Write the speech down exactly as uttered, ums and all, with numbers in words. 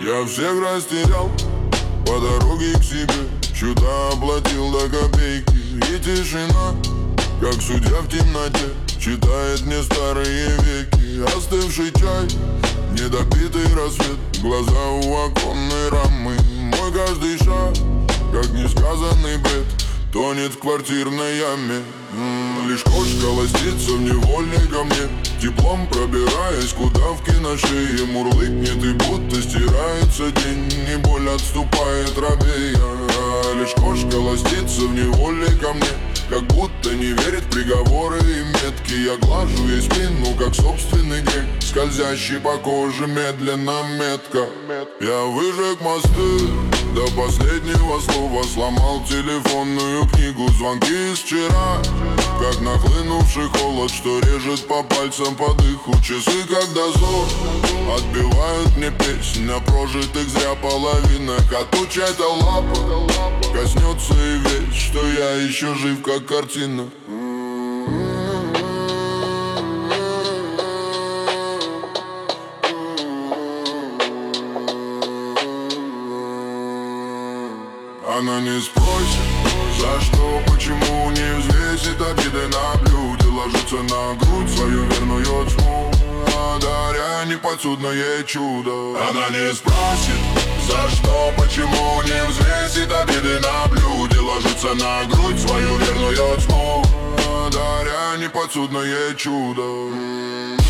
Я всех растерял по дороге к себе, счета оплатил до копейки. И тишина, как судья в темноте, читает мне старые веки. Остывший чай, недопитый рассвет, глаза у оконной рамы. Мой каждый шаг, как несказанный бред, тонет в квартирной яме. М-м, лишь кошка ластится в неволе ко мне, теплом пробираясь, куда в киношее мурлыкнет, и будто стирается день, и боль отступает рабея. А лишь кошка ластится в неволе ко мне, как будто не верит в приговоры и метки. Я глажу ей спину, как собственный грех, скользящий по коже медленно, метко. Я выжег мосты до последнего слова, сломал телефонную книгу. Звонки из вчера, как нахлынувший холод, что режет по пальцам по дыху. Часы, как дозор, отбивают мне песнь о прожитых зря половинах. А тут чья-то лапа коснется и верит, что я еще жив, как картина. Она не спросит, за что, почему, не взвесит обиды на блюде, ложится на грудь свою верную тьму, одаря неподсудное чудо. Она не спросит, за что, почему, не взвесит обиды на блюде, ложится на грудь свою верную тьму, одаря неподсудное чудо.